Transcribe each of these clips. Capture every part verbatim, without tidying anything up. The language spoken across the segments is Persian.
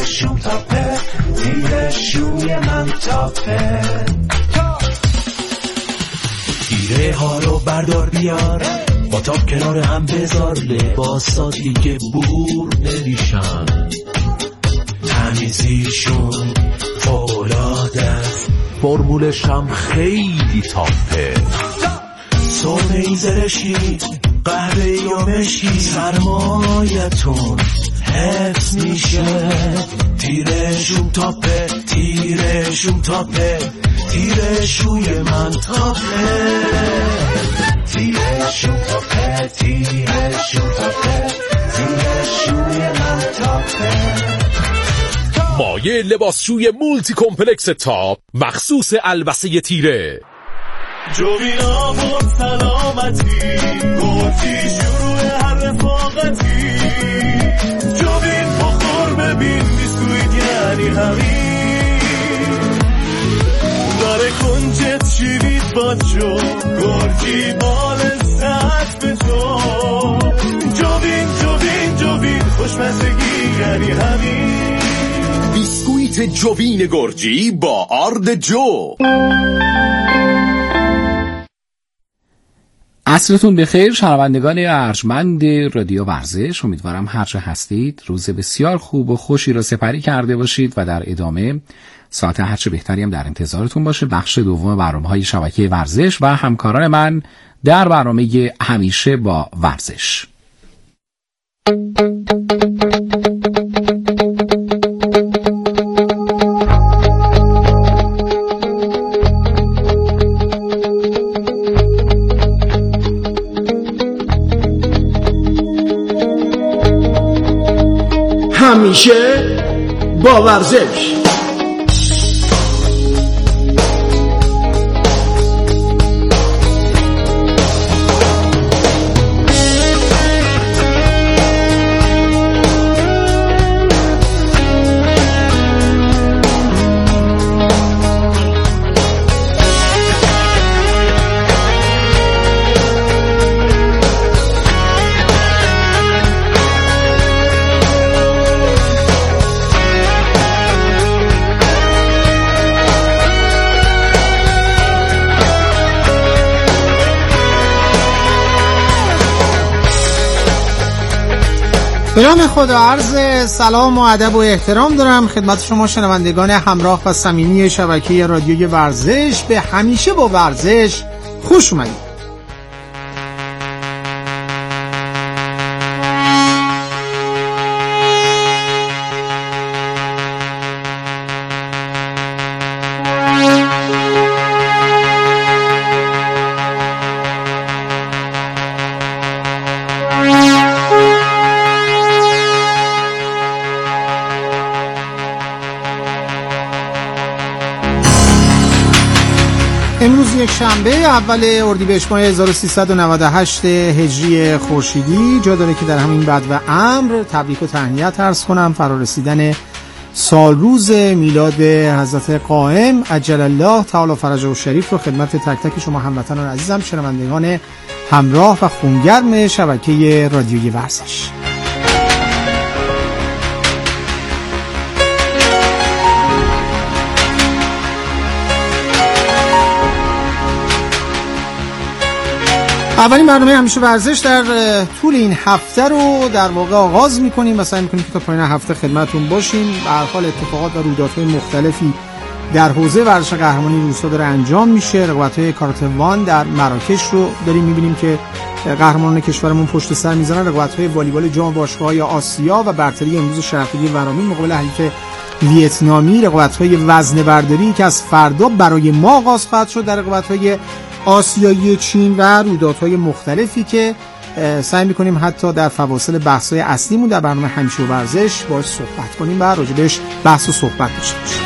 تیرشون تاپه تیرشوی من تاپه تیره ها رو بردار بیار با تاپ کنار هم بذار لباسا دیگه بور نمیشن تمیزیشون فولاده فرمولش هم خیلی تاپه سرمه ای زرشی قهوه یا مشکی سرمایتون حفظ میشه تیرشون تاپه تیرشون تاپه تیرشوی من تاپه تیرشون تاپه تیرشون تاپه تیرشوی من تاپه مایه لباسشوی مولتی کمپلکس تاپ مخصوص البسه تیره جوینا بود سلامتی گفتی شروع هر رفاقتی جوین بخور ببین بیسکویت یعنی همین داره کنجت شیرید با جو گرگی بال زد به جو جوین جوین جوین خوشمزگی یعنی همین بیسکویت جوین گرجی با آرد جو. عصرتون بخیر شنوندگان ارجمند رادیو ورزش، امیدوارم هر جا هستید روز بسیار خوب و خوشی را سپری کرده باشید و در ادامه ساعت هر چه بهتری هم در انتظارتون باشه. بخش دوم برنامه‌های شبکه ورزش و همکاران من در برنامه همیشه با ورزش. همیشه با ورزش. به نام خدا عرض سلام و ادب و احترام دارم خدمت شما شنوندگان همراه و صمیمی شبکه رادیوی ورزش. به همیشه با ورزش خوش اومدید. امروز یک شنبه اول اردیبهشت ماه هزار و سیصد و نود و هشت هجری خورشیدی جا داره که در همین بدو و امر تبریک و تهنیت عرض کنم فرارسیدن سال روز میلاد حضرت قائم عجل الله تعالی فرجه و شریف رو خدمت تک تک شما هموطنان عزیزم شنوندگان همراه و خونگرم شبکه رادیوی ورزش. اولین برنامه همیشه ورزش در طول این هفته رو در واقع آغاز می‌کنیم و سعی می‌کنیم که تا پایان هفته خدمتتون باشیم. به هر حال اتفاقات و رویدادهای مختلفی در حوزه ورزش قهرمانی روستا داره انجام میشه. رقابت‌های کاراته وان در مراکش رو داریم می‌بینیم که قهرمانان کشورمون پشت سر می‌ذارن. رقابت‌های والیبال جام باشگاه‌های آسیا و برتری امروز شرقی ورامین مقابل حریف ویتنامی. رقابت‌های وزنه‌برداری که از فردا برای ما آغاز خواهد شد در رقابت‌های آسیایی چین و رویدادهای مختلفی که سعی می‌کنیم حتی در فواصل بحث‌های اصلیمون در برنامه همیشه و ورزش باهاش صحبت کنیم و راجبش بحث و صحبت داشته باشیم.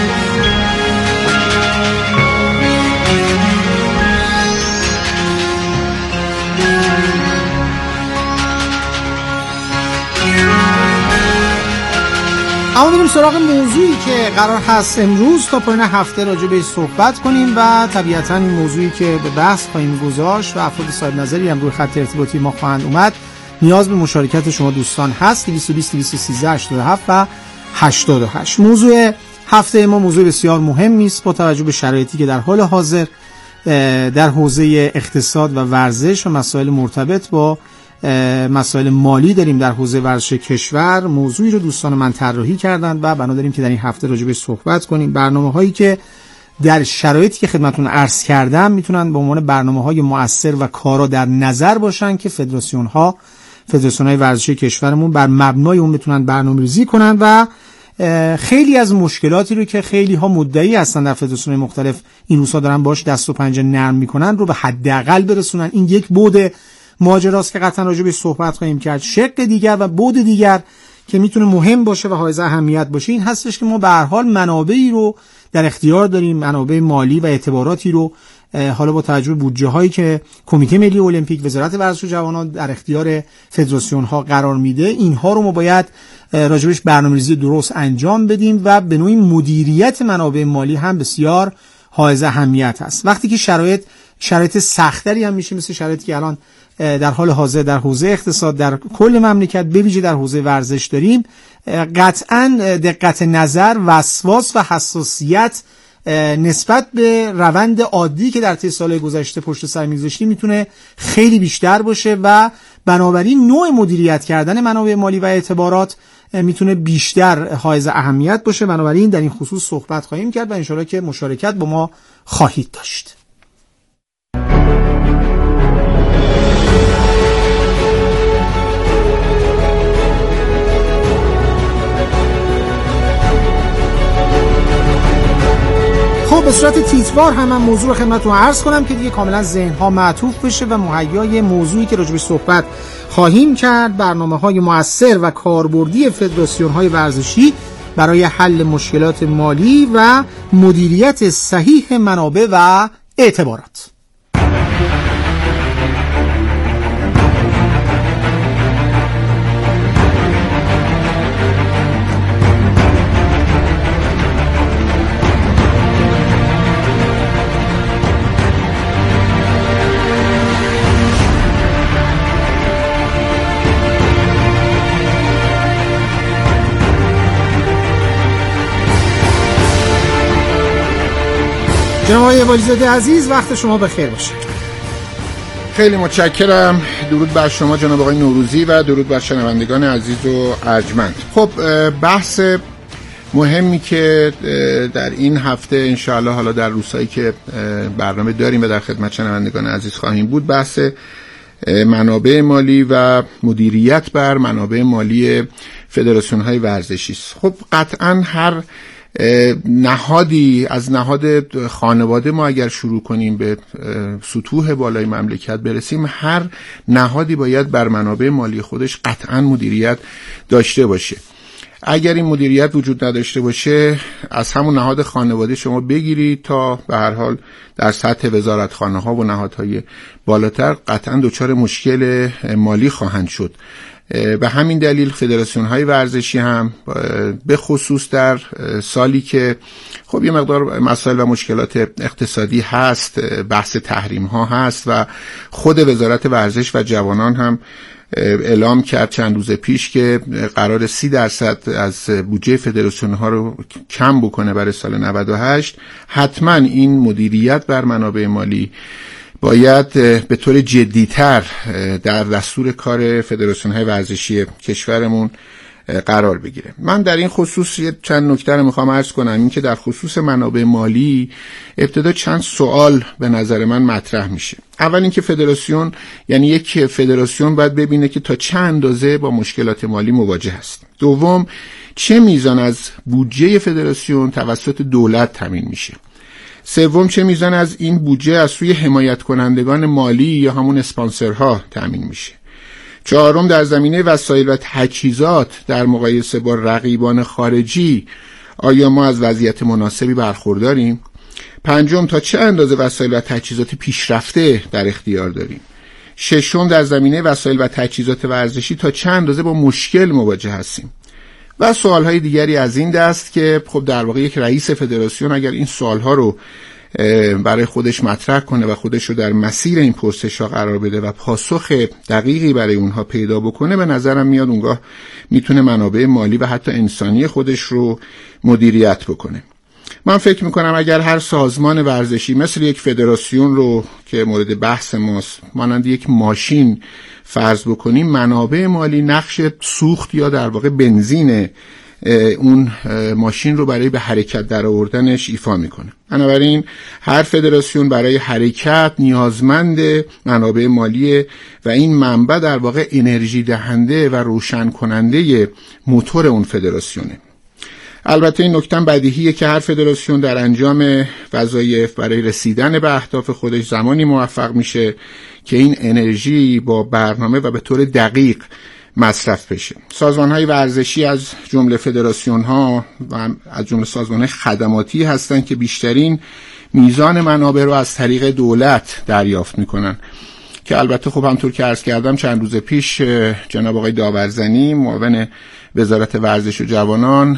اما بریم سراغ موضوعی که قرار هست امروز تا پایان هفته راجع بهش صحبت کنیم و طبیعتاً این موضوعی که به بحث خواهیم گذاشت و افراد صاحب نظری هم روی خط ارتباطی ما خواهند اومد نیاز به مشارکت شما دوستان هست. دویست و بیست دویست و سیزده هشتاد و هفت و هشتاد و هشت. موضوع هفته ما موضوع بسیار مهمی است با توجه به شرایطی که در حال حاضر در حوزه اقتصاد و ورزش و مسائل مرتبط با مسائل مالی داریم در حوزه ورزش کشور. موضوعی رو دوستان من طراحی کردند و بنا داریم که در این هفته راجع بهش صحبت کنیم. برنامه‌هایی که در شرایطی که خدمتتون عرض کردم میتونن به عنوان برنامه‌های مؤثر و کارا در نظر باشن که فدراسیون‌ها فدراسیون‌های ورزشی کشورمون بر مبنای اون میتونن برنامه‌ریزی کنن و خیلی از مشکلاتی رو که خیلی ها مدعی هستن در فدراسیون‌های مختلف این روزها دارن باش دست و پنجه نرم میکنن رو به حداقل برسونن. این یک بعد ماجراست که قطعا راجع بهش صحبت خواهیم کرد. شق دیگر و بعد دیگر که میتونه مهم باشه و حائز اهمیت باشه این هستش که ما به هر حال منابعی رو در اختیار داریم، منابع مالی و اعتباراتی رو حالا با توجه به بودجه هایی که کمیته ملی المپیک، وزارت ورزش و جوانان در اختیار فدراسیون ها قرار میده، اینها رو ما باید راجبش برنامه‌ریزی درست انجام بدیم و به نوعی مدیریت منابع مالی هم بسیار حائز اهمیت هست. وقتی که شرایط شرایط سختری هم میشه مثل شرایطی که الان در حال حاضر در حوزه اقتصاد در کل مملکت به ویژه در حوزه ورزش داریم، قطعاً دقت نظر، وسواس و حساسیت نسبت به روند عادی که در طی سال‌های گذشته پشت سر می‌گذاشتیم میتونه خیلی بیشتر باشه و بنابراین نوع مدیریت کردن منابع مالی و اعتبارات میتونه بیشتر حائز اهمیت باشه. بنابراین در این خصوص صحبت خواهیم کرد و انشالله که مشارکت با ما خواهید داشت. به صورت تیتروار هم من موضوع رو خدمتتون عرض کنم که دیگه کاملا ذهن‌ها معطوف بشه و مهیای موضوعی که راجع به صحبت خواهیم کرد، برنامه‌های مؤثر و کاربردی فدراسیون‌های ورزشی برای حل مشکلات مالی و مدیریت صحیح منابع و اعتبارات. جناب آقای والیزاده عزیز وقت شما بخیر باشه. خیلی متشکرم. درود بر شما جناب آقای نوروزی و درود بر شنوندگان عزیز و ارجمند. خب بحث مهمی که در این هفته انشاءالله حالا در روزهایی که برنامه داریم و در خدمت شنوندگان عزیز خواهیم بود، بحث منابع مالی و مدیریت بر منابع مالی فدراسیون‌های ورزشی است. خب قطعاً هر نهادی از نهاد خانواده ما اگر شروع کنیم به سطوح بالای مملکت برسیم، هر نهادی باید بر منابع مالی خودش قطعاً مدیریت داشته باشه. اگر این مدیریت وجود نداشته باشه، از همون نهاد خانواده شما بگیرید تا به هر حال در سطح وزارتخانه ها و نهادهای بالاتر قطعاً دچار مشکل مالی خواهند شد. به همین دلیل فدراسیون های ورزشی هم به خصوص در سالی که خب یه مقدار مسائل و مشکلات اقتصادی هست، بحث تحریم ها هست و خود وزارت ورزش و جوانان هم اعلام کرد چند روز پیش که قرار سی درصد از بودجه فدراسیون ها رو کم بکنه برای سال نود و هشت. حتما این مدیریت بر منابع مالی باید به طور جدی‌تر در دستور کار فدراسیون‌های ورزشی کشورمون قرار بگیره. من در این خصوص چند نکته رو میخوام عرض کنم. این که در خصوص منابع مالی ابتدا چند سوال به نظر من مطرح میشه. اول اینکه فدراسیون، یعنی یک فدراسیون باید ببینه که تا چه اندازه با مشکلات مالی مواجه هست. دوم، چه میزان از بودجه فدراسیون توسط دولت تامین میشه. سوم، چه میزان از این بودجه از سوی حمایت کنندگان مالی یا همون اسپانسرها تامین میشه. چهارم، در زمینه وسایل و تجهیزات در مقایسه با رقیبان خارجی آیا ما از وضعیت مناسبی برخورداریم؟ پنجم، تا چه اندازه وسایل و تجهیزات پیشرفته در اختیار داریم؟ ششم، در زمینه وسایل و تجهیزات ورزشی تا چه اندازه با مشکل مواجه هستیم؟ و سوالهای دیگری از این دست که خب در واقع یک رئیس فدراسیون اگر این سوالها رو برای خودش مطرح کنه و خودش رو در مسیر این پرسش ها قرار بده و پاسخ دقیقی برای اونها پیدا بکنه، به نظرم میاد اونگاه میتونه منابع مالی و حتی انسانی خودش رو مدیریت بکنه. من فکر میکنم اگر هر سازمان ورزشی مثل یک فدراسیون رو که مورد بحث ماست مانند یک ماشین فرض بکنیم، منابع مالی نقش سوخت یا در واقع بنزین اون ماشین رو برای به حرکت در آوردنش ایفا میکنه. بنابراین هر فدراسیون برای حرکت نیازمند منابع مالیه و این منبع در واقع انرژی دهنده و روشن کننده موتور اون فدراسیونه. البته این نکته بدیهیه که هر فدراسیون در انجام وظایف برای رسیدن به اهداف خودش زمانی موفق میشه که این انرژی با برنامه و به طور دقیق مصرف بشه. سازمان‌های ورزشی از جمله فدراسیون‌ها و از جمله سازمان‌های خدماتی هستند که بیشترین میزان منابع رو از طریق دولت دریافت میکنن که البته خب همونطور که عرض کردم چند روز پیش جناب آقای داورزنی معاون وزارت ورزش و جوانان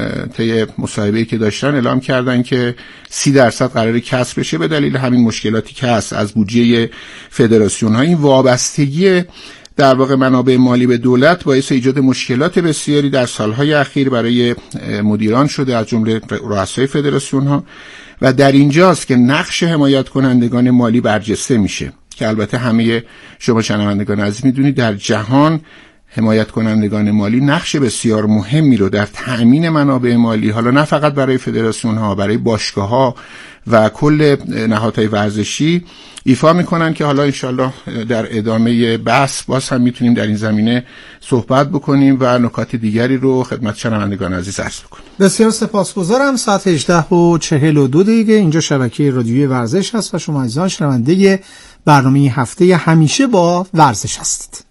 طی مصاحبه‌ای که داشتن اعلام کردن که سی درصد قراره کسر بشه به دلیل همین مشکلاتی که هست از بودجه فدراسیون‌ها. این وابستگی در واقع منابع مالی به دولت باعث ایجاد مشکلات بسیاری در سالهای اخیر برای مدیران شده از جمله رؤسای فدراسیون‌ها و در اینجاست که نقش حمایت کنندگان مالی برجسته میشه که البته همه شما شنوندگان عزیز میدونید در جهان حمایت کنندگان مالی نقش بسیار مهمی رو در تأمین منابع مالی، حالا نه فقط برای فدراسیون ها، برای باشگاه ها و کل نهادهای ورزشی ایفا میکنن که حالا انشالله در ادامه بحث باز هم میتونیم در این زمینه صحبت بکنیم و نکات دیگری رو خدمت شنوندگان عزیز عرض بکنیم. بسیار سپاسگزارم. ساعت هجده و چهل و دو دقیقه اینجا شبکه رادیویی ورزش هست و شما عزیزان شنونده برنامه هفته همیشه با ورزش هستید.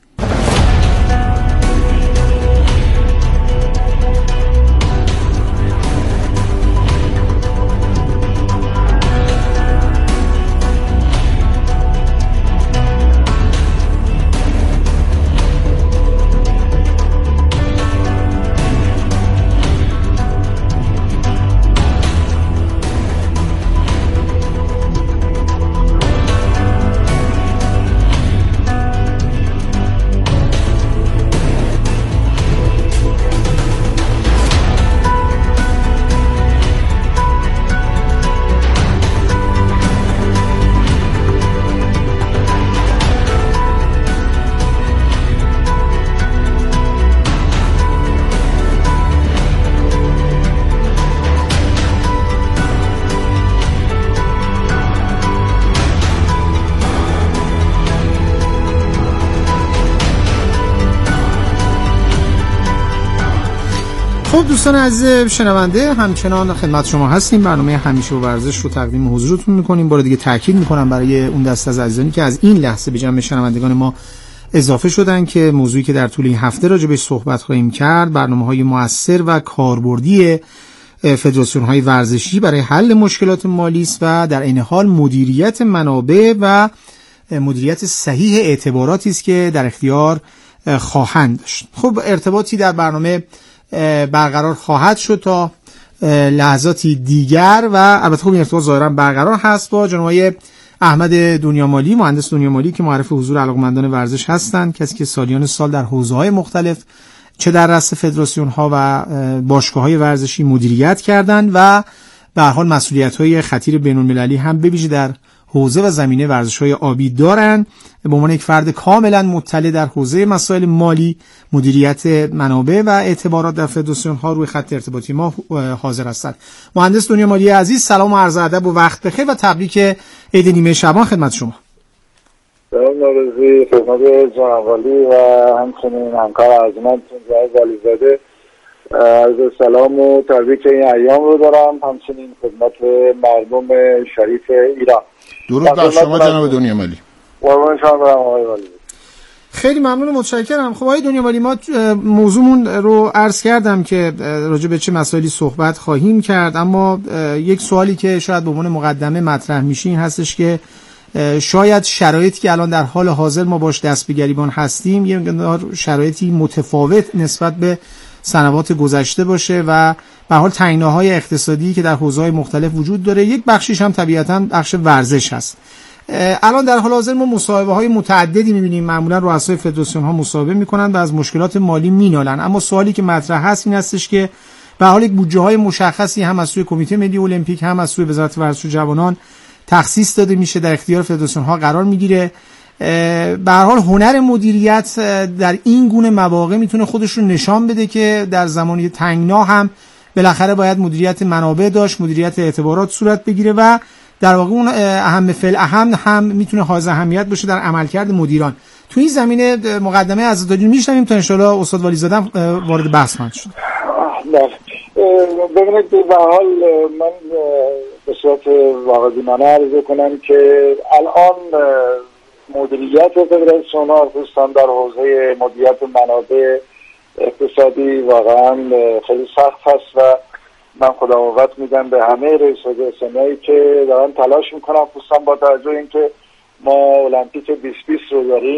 خب دوستان عزیز شنونده، همچنان خدمت شما هستیم. برنامه همیشه و ورزش رو تقدیم حضورتون میکنیم. بار دیگه تاکید میکنم برای اون دسته از عزیزانی که از این لحظه به جمع شنوندگان ما اضافه شدن که موضوعی که در طول این هفته راجع بهش صحبت خواهیم کرد برنامه‌های مؤثر و کاربردی فدراسیون‌های ورزشی برای حل مشکلات مالی است و در عین حال مدیریت منابع و مدیریت صحیح اعتباراتی است که در اختیار خواهند داشت. خب ارتباطی در برنامه برقرار خواهد شد تا لحظاتی دیگر و البته خب این ارتباط ظاهرا برقرار هست با جناب احمد دنیامالی، مهندس دنیامالی که معرف حضور علاقمندان ورزش هستند، کسی که سالیان سال در حوزه‌های مختلف چه در رأس فدراسیون‌ها و باشگاه‌های ورزشی مدیریت کردند و به هر حال مسئولیت‌های خطیر بین‌المللی هم به ویژه در حوزه و زمینه ورزش‌های آبی دارند. به عنوان یک فرد کاملا مطلع در حوزه مسائل مالی، مدیریت منابع و اعتبارات در فدراسیون‌ها روی خط ارتباطی ما حاضر هستند. مهندس دنیامالی عزیز، سلام و عرض ادب و وقت بخیر و تبریک عید نیمه شعبان خدمت شما. سلام نوروزی خدمت جناب عالی و همچنین همکار ارجمندتون جناب علیزاده. عرض سلام و تبریک این ایام رو دارم، همچنین خدمت مردم شریف ایران. درود بر شما جناب دنیامالی. قربان شما برم آقای والی. خیلی ممنون و متشکرم. خب آقای دنیامالی، ما موضوعمون رو عرض کردم که راجع به چه مسائلی صحبت خواهیم کرد، اما یک سوالی که شاید به عنوان مقدمه مطرح میشه این هستش که شاید شرایطی که الان در حال حاضر ما باش دست به گریبان هستیم یه مقدار شرایطی متفاوت نسبت به سنوات گذشته باشه و به حال تنگناهای اقتصادی که در حوزه‌های مختلف وجود داره. یک بخشیش هم طبیعتاً بخش ورزش هست. الان در حال حاضر ما مصاحبه‌های متعددی می‌بینیم، معمولاً رؤسای فدراسیون‌ها مصاحبه می‌کنن و از مشکلات مالی می‌نالن، اما سوالی که مطرح هست این هستش که به حال یک بودجه‌های مشخصی هم از سوی کمیته ملی المپیک هم از سوی وزارت ورزش و جوانان تخصیص داده میشه، در اختیار فدراسیون‌ها قرار می‌گیره. به هر حال هنر مدیریت در این گونه مواقع میتونه خودش رو نشان بده که در زمانی تنگنا هم بالاخره باید مدیریت منابع داشت، مدیریت اعتبارات صورت بگیره و در واقع اون اهم فعل اهم هم میتونه حائز اهمیت باشه در عملکرد مدیران. تو این زمینه مقدمه عزاداری میشنویم تا ان شاء الله استاد والیزاده وارد بحث خواهند شد. ببینید به حال من به صورت واقع‌بینانه عرض کنم که الان مدیریت فدراسیون ها خصوصا در حوزه مدیریت منابع اقتصادی واقعا خیلی سخت هست و من خداوند میدم به همه رئیس فدراسیونایی که دارن تلاش میکنن، خصوصا با توجه اینکه ما المپیک بیست بیست رو داریم،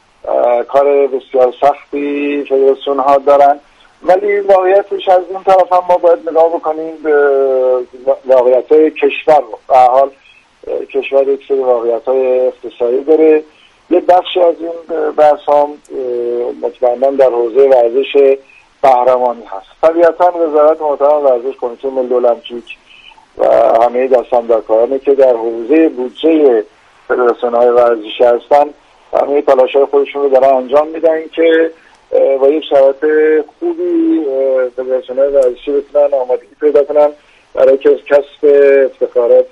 کار بسیار سختی فدراسیون ها دارن، ولی واقعیتش از اون طرف هم ما باید نگاه بکنیم به واقعیت‌های کشور رو. به هر حال کشور یک سری واقعیت‌های اقتصادی داره. یه بخشی از این بحث هم مطمئناً در حوزه ورزش قهرمانی هست. طبیعتاً وزارت محترم ورزش، کمیته ملی المپیک و همه دستاندرکارانی که در حوزه بودجه فدراسیون‌های ورزشی هستن همه تلاش‌های خودشون رو دارن انجام میدن که با یک شرایط خوبی فدراسیون‌های ورزشی بتونن آمادگی پیدا کنن برای کسب افتخارات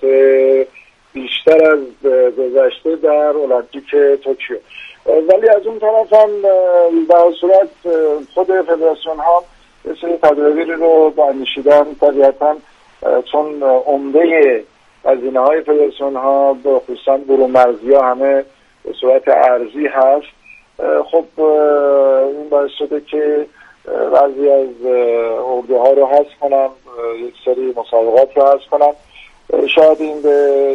بیشتر از گذشته در المپیک توکیو. ولی از اون طرف هم در صورت خود فدراسیون ها یه سری تدابیری رو با اندیشیدن، طبیعتاً چون عمده هزینه های فدراسیون ها خصوصا برون مرزی ها همه به صورت ارزی هست. خب این باعث شده که بعضی از عرضه ها رو حذف کنن، یک سری مسابقات رو حذف کنن. شاید این به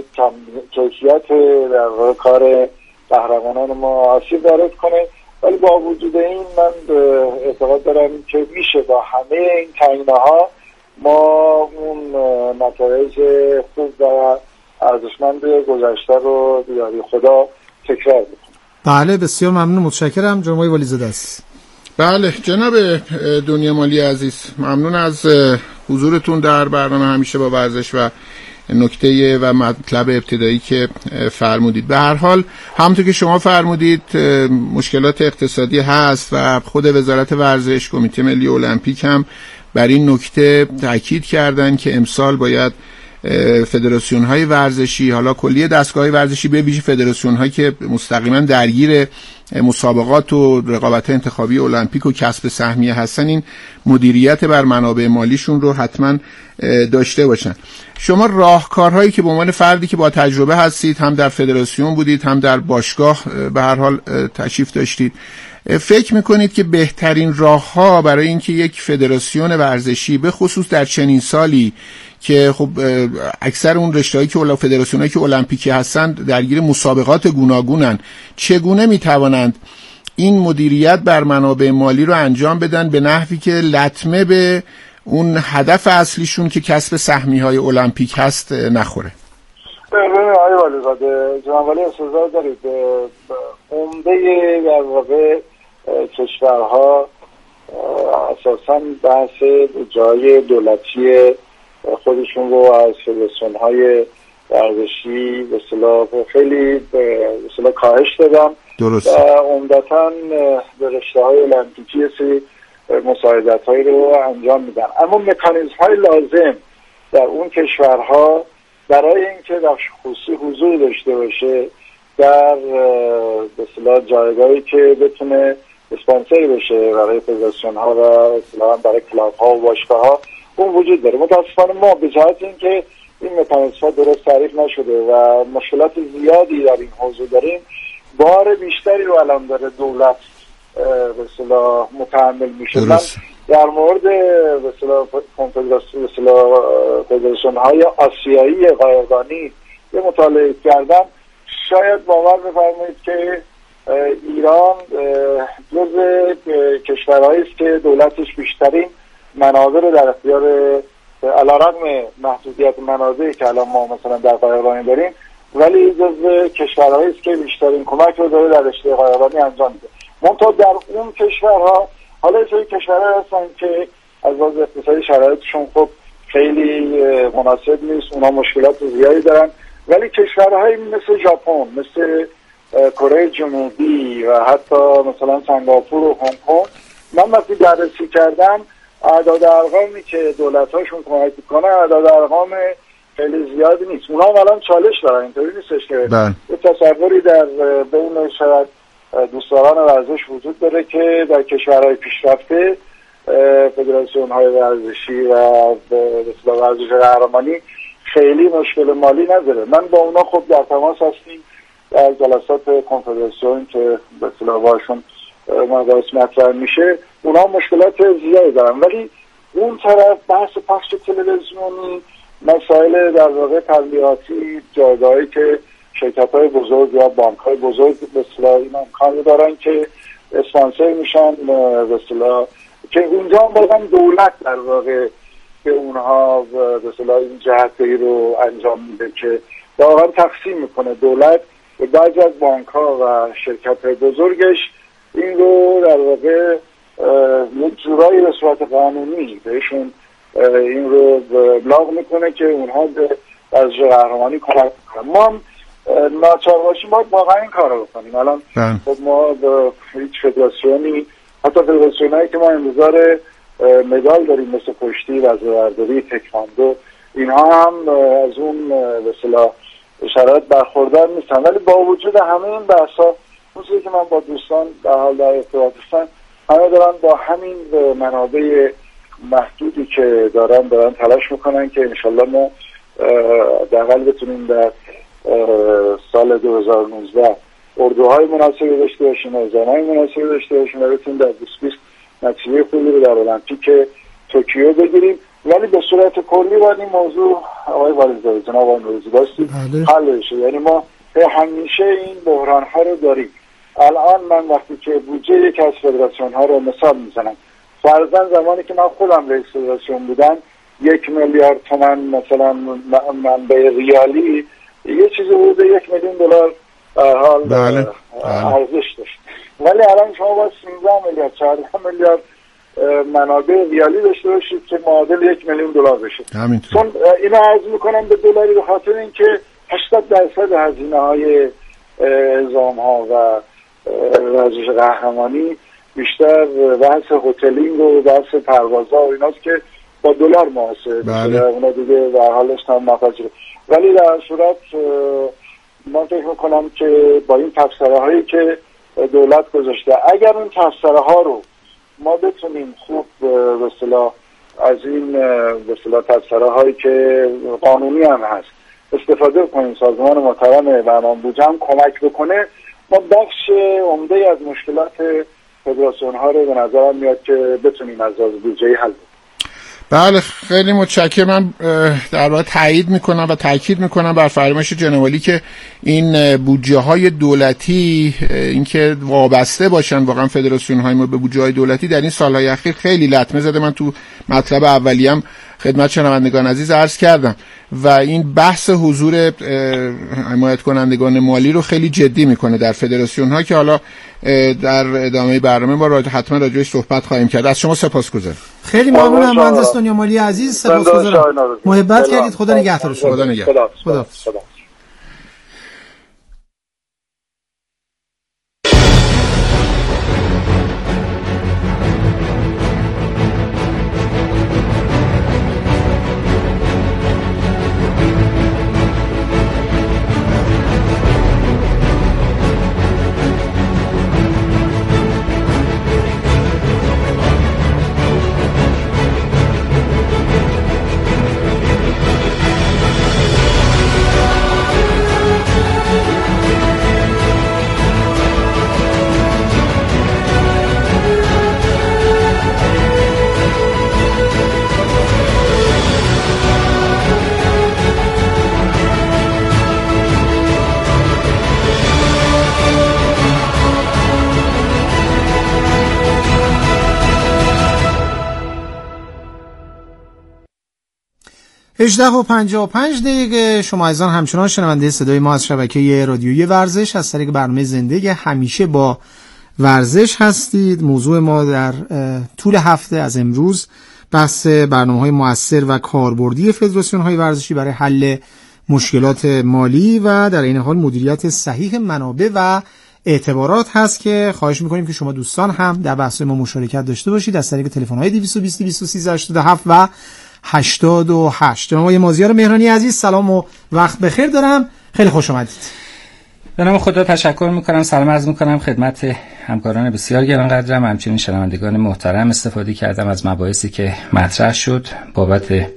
کیفیت در کار قهرمانان ما آسیب وارد کنه، ولی با وجود این من اعتقاد دارم که میشه با همه این تنگناها ما اون نتایج خوب و ارزشمند گذشته رو بیاری خدا تکرار بکنیم. بله بسیار ممنون، متشکرم. جناب والیزاده است. بله جناب دنیا مالی عزیز، ممنون از حضورتون در برنامه همیشه با ورزش و نکته و مطلب ابتدایی که فرمودید. به هر حال همونطور که شما فرمودید مشکلات اقتصادی هست و خود وزارت ورزش، کمیته ملی المپیک هم بر این نکته تاکید کردن که امسال باید فدراسیون های ورزشی، حالا کلیه دستگاه های ورزشی به ویژه فدراسیون هایی که مستقیما درگیر مسابقات و رقابت انتخابی المپیک و کسب سهمیه هستن، این مدیریت بر منابع مالیشون رو حتما داشته باشن. شما راهکارهایی که به عنوان فردی که با تجربه هستید، هم در فدراسیون بودید هم در باشگاه به هر حال تشریف داشتید، فکر میکنید که بهترین راهها برای اینکه یک فدراسیون ورزشی به خصوص در چنین سالی که خب اکثر اون رشته‌هایی که فدراسیونایی که المپیکی هستند درگیر مسابقات گوناگونن، چگونه میتوانند این مدیریت بر منابع مالی رو انجام بدن به نحوی که لطمه به اون هدف اصلیشون که کسب سهمیه‌های المپیک هست نخوره؟ ببینید آقای والیزاده، جناب والی استفاده دارید عمده در واقع کشورها اساساً بحث جای دولتی خودشون رو از فدراسیون‌های ورزشی به اصطلاح خیلی به اصطلاح کاهش دادن. درست. و عمدتاً به رشته‌های المپیکی سری مساعدت‌هایی رو انجام میدن، اما مکانیزم‌های لازم در اون کشورها برای اینکه در خصوصی حضور داشته باشه در به اصطلاح جایگاهی که بتونه اسپانسر بشه برای فدراسیون‌ها و اصطلاحاً برای کلاب‌ها و باشگاه‌ها اون وجود داره. متاسفانه ما به جهت اینکه این مکانیزم‌ها درست تعریف نشده و مشکلات زیادی در این حوزه داریم، بار بیشتری رو الان داره دولت به اصطلاح متحمل میشه. من در مورد به اصطلاح فدراسیون‌های آسیایی قایقرانی یه مطالعه کردم، شاید باور بفرمایید که ایران جز کشورهایی است که دولتش بیشترین منابع رو در اختیار علیرغم محدودیت منابعی که الان ما مثلا در قایقرانی داریم، ولی جز کشورهایی است که بیشترین کمک رو داره در رشته قایقرانی انجام میده. منتها در اون کشورها حالا این کشورها هستن که از لحاظ اقتصادی شرایطشون خب خیلی مناسب نیست، اونا مشکلات زیادی دارن، ولی کشورهایی مثل ژاپن، مثل کره جنوبی و حتی مثلا سنگاپور و هنگ کنگ، من وقتی بررسی کردم اعداد ارقامی که دولت‌هاشون کمک می‌کنه اعداد ارقام خیلی زیادی نیست. اونا هم الان چالش دارن، اینطوری نیستش که یه تصوری در بین شاید دوستداران ورزش وجود داره که در کشورهای پیشرفته فدراسیون‌های ورزشی و مثلا ورزش قهرمانی خیلی مشکل مالی نداره. من با اونا خب در تماس هستیم در جلسات کنفدراسیون که به اصطلاح باشون مباحث مطرح میشه، اونا مشکلات زیادی دارن، ولی اون طرف بحث پخش تلویزیونی، مسائل در واقع تبلیغاتی، جایگاهی که شرکت‌های بزرگ یا بانک‌های بزرگ به اصطلاح این امکان دارن که اسپانسر میشن به اصطلاح، که اونجا بازم دولت در واقع به اونها به اصطلاح این جهت‌دهی رو انجام میده که واقعا تقسیم میکنه دولت به بعضی از بانک‌ها و شرکت‌های بزرگش این رو در واقع یک جورایی به صورت قانونی بهشون این رو ابلاغ میکنه که اونها به ورزش قهرمانی کمک کنن. ما هم ناچار باشیم باید واقعا این کار رو بکنیم. الان خب ما به هیچ فدراسیونی، حتی فدراسیونایی که ما انتظار مدال داریم مثل کشتی، وزنه‌برداری، تکواندو، اینها هم از اون به اصطلاح شرایط برخوردار نیستن، ولی با وجود همه این بحثا اون چیزی که من با دوستان در حال در ارتباط هستم، همه دارن با همین منابع محدودی که دارن دارن تلاش میکنن که انشالله ما دقیقا بتونیم در سال دو هزار و نوزده اردوهای مناسبی داشته باشیم، ازانهای مناسبی داشته باشیم و بتونیم در بیست بیست نتیجه خوبی رو در المپیک توکیو بگیریم. ولی به صورت کلی باید این موضوع آقای والیزاده، جناب آقای نوروزی باستی حل بشه. یعنی ما همیشه این بحران ها رو داریم. الان من وقتی که بودجه یک از فدراسیون ها رو مثال میزنم، فرضاً زمانی که من خودم رئیس فدراسیون بودم یک میلیارد تومان مثلا منبع ریالی یه چیزی بوده یک میلیون دلار در حال بله. ارزش داشت، ولی الان شما باید سیزده میلیارد چهارده میلیارد منابع ریالی داشته باشید که معادل یک میلیون دلار بشه. چون اینو عرض میکنم به دلاری به خاطر اینکه هشتاد درصد هزینه های اعزام ها و ورزش قهرمانی بیشتر بحث هتلینگ و بحث پروازها و ایناست که با دلار محاسبه بله. اونا دیگه در حالش هم نپذیره. ولی در صورت من فکر میکنم که با این تبصره هایی که دولت گذاشته، اگر این تبصره ها رو ما بتونیم خوب به اصطلاح از این به اصطلاح تبصره هایی که قانونی هم هست استفاده کنیم، سازمان محترم برنامه بودجه هم کمک بکنه، ما بخش عمده از مشکلات فدراسیون ها رو به نظرم میاد که بتونیم از لحاظ بودجه‌ای حل کنیم. بله خیلی متشکرم. من در واقع تایید میکنم و تاکید میکنم بر فرمایش جناب عالی که این بودجه های دولتی اینکه وابسته باشن واقعا فدراسیون های ما به بودجه های دولتی در این سالهای اخیر خیلی لطمه زده. من تو مطلب اولیه‌ام خدمت شنوندگان عزیز عرض کردم و این بحث حضور حمایت کنندگان مالی رو خیلی جدی میکنه در فدراسیون ها که حالا در ادامه برنامه ما را حتما راجعش صحبت خواهیم کرد. از شما سپاسگزارم. خیلی ممنونم مهندس دنیا مالی عزیز، سپاسگزارم. محبت کردید. خدا نگهدار شما. خدا نگهدار. خدا. هجده و پنجاه و پنج دقیقه. شما عزیزان همچنان شنونده صدای ما از شبکه رادیویی ورزش از طریق برنامه زنده همیشه با ورزش هستید. موضوع ما در طول هفته از امروز بحث برنامه‌های مؤثر و کاربردی فدراسیون‌های ورزشی برای حل مشکلات مالی و در این حال مدیریت صحیح منابع و اعتبارات هست که خواهش می‌کنیم که شما دوستان هم در بحث ما مشارکت داشته باشید از طریق تلفن‌های دویست و بیست دویست و سیزده هشتاد و هفت و هشتاد و هشت. جناب آقای مازیار مهرانی عزیز سلام و وقت بخیر دارم. خیلی خوش آمدید. به نام خدا تشکر میکنم. سلام عرض میکنم خدمت همکاران بسیار گرانقدرم، همچنین شنوندگان محترم. استفاده کردم از مباحثی که مطرح شد. بابت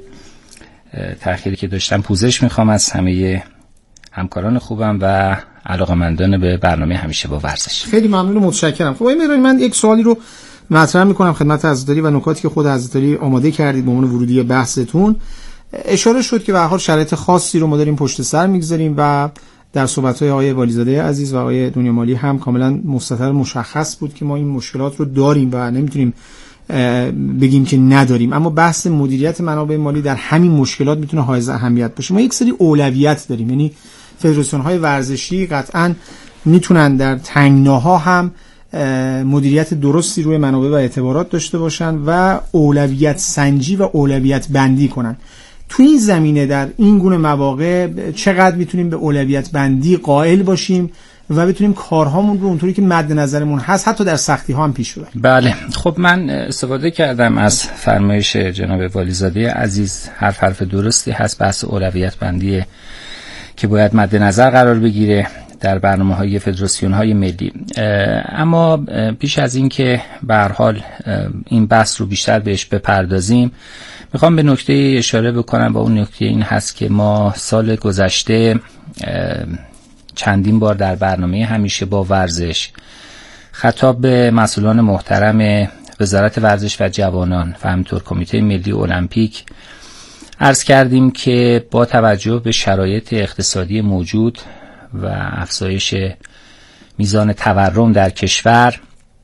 تأخیری که داشتم پوزش میخوام از همه همکاران خوبم و علاقه‌مندان به برنامه همیشه با ورزش. خیلی ممنون و متشکرم. خب آقای مهرانی، من یک سوالی رو مطرح میکنم خدمت حضرت و نکاتی که خود حضرت آماده کردید به عنوان ورودی بحثتون. اشاره شد که به هر حال شرایط خاصی رو ما داریم پشت سر میگذاریم و در صحبت‌های آقای والیزاده عزیز و آقای دنیا مالی هم کاملا مستطر مشخص بود که ما این مشکلات رو داریم و نمیتونیم بگیم که نداریم، اما بحث مدیریت منابع مالی در همین مشکلات میتونه حائز اهمیت باشه. ما یک سری اولویت داریم، یعنی فدراسیون‌های ورزشی قطعاً میتونن در تنگناها هم مدیریت درستی روی منابع و اعتبارات داشته باشن و اولویت سنجی و اولویت بندی کنن. تو این زمینه در این گونه مواقع چقدر میتونیم به اولویت بندی قائل باشیم و بتونیم کارهامون رو اونطوری که مد نظرمون هست حتی در سختی ها هم پیش ببریم؟ بله، خب من استفاده کردم از فرمایش جناب والیزاده عزیز. حرف حرف درستی هست. بحث اولویت بندی که باید مد نظر قرار بگیره در برنامه‌های فدراسیون‌های ملی. اما پیش از این که به هر حال این بحث رو بیشتر بهش بپردازیم، میخوام به نکته اشاره بکنم و اون نکته این هست که ما سال گذشته چندین بار در برنامه همیشه با ورزش خطاب به مسئولان محترم وزارت ورزش و جوانان و همینطور کمیته ملی المپیک عرض کردیم که با توجه به شرایط اقتصادی موجود و افزایش میزان تورم در کشور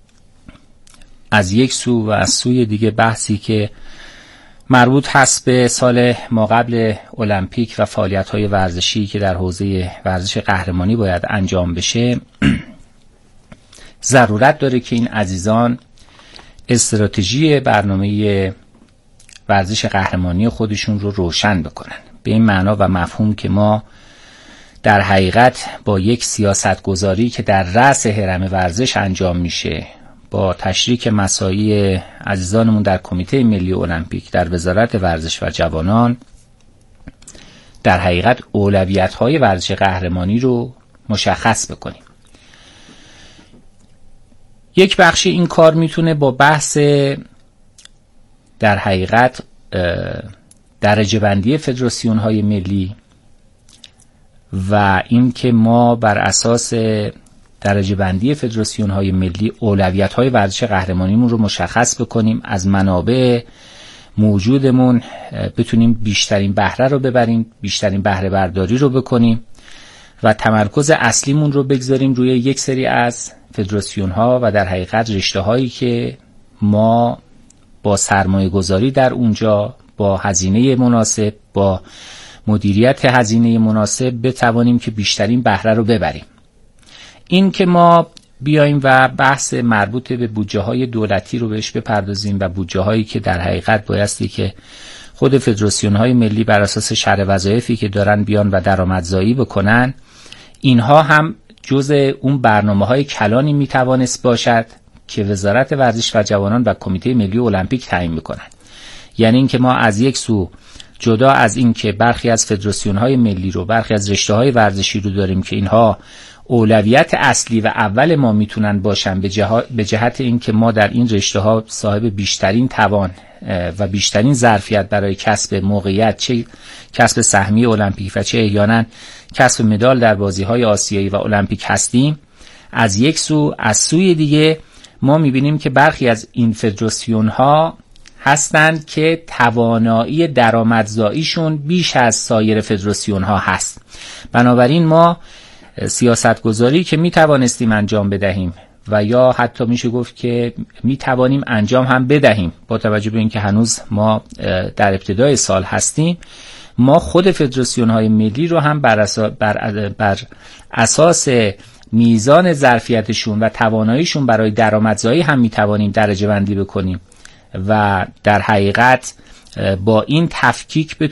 از یک سو و از سوی دیگه بحثی که مربوط هست به سال ماقبل المپیک و فعالیت‌های ورزشی که در حوزه ورزش قهرمانی باید انجام بشه، ضرورت داره که این عزیزان استراتژی برنامه ورزش قهرمانی خودشون رو روشن بکنن. به این معنا و مفهوم که ما در حقیقت با یک سیاست گذاری که در رأس هرم ورزش انجام میشه، با تشریک مساعی عزیزانمون در کمیته ملی المپیک در وزارت ورزش و جوانان، در حقیقت اولویت‌های ورزش قهرمانی رو مشخص بکنیم. یک بخشی این کار میتونه با بحث در حقیقت درجه بندی فدراسیون‌های ملی و این که ما بر اساس درجه بندی فدراسیون‌های ملی اولویت‌های ورزش قهرمانیمون رو مشخص بکنیم، از منابع موجودمون بتونیم بیشترین بهره رو ببریم، بیشترین بهره برداری رو بکنیم و تمرکز اصلیمون رو بگذاریم روی یک سری از فدراسیون‌ها و در حقیقت رشته‌هایی که ما با سرمایه گذاری در اونجا، با هزینه مناسب، با مدیریت هزینه مناسب بتوانیم که بیشترین بهره رو ببریم. این که ما بیاییم و بحث مربوط به بودجه های دولتی رو بهش بپردازیم و بودجه هایی که در حقیقت بایستی که خود فدراسیون های ملی بر اساس شرح وظایفی که دارن بیان و درآمدزایی بکنن، اینها هم جزء اون برنامه های کلانی میتوانست باشد که وزارت ورزش و جوانان و کمیته ملی المپیک تعیین میکنن. یعنی این که ما از یک سو جدا از این که برخی از فدراسیون های ملی رو، برخی از رشته های ورزشی رو داریم که اینها اولویت اصلی و اول ما میتونن باشن به, جه... به جهت این که ما در این رشته ها صاحب بیشترین توان و بیشترین ظرفیت برای کسب موقعیت، چه کسب سهمیه المپیک و چه احیانا کسب مدال در بازی های آسیایی و المپیک هستیم. از یک سو، از سوی دیگه ما میبینیم که برخی از این فدراسیون ها هستند که توانایی درآمدزاییشون بیش از سایر فدراسیون ها هست. بنابراین ما سیاست گذاری که می توانستیم انجام بدهیم و یا حتی میشه گفت که می توانیم انجام هم بدهیم با توجه به اینکه هنوز ما در ابتدای سال هستیم، ما خود فدراسیون های ملی رو هم بر, اسا بر, بر اساس میزان ظرفیتشون و تواناییشون برای درآمدزایی هم میتوانیم درجه بندی بکنیم و در حقیقت با این تفکیک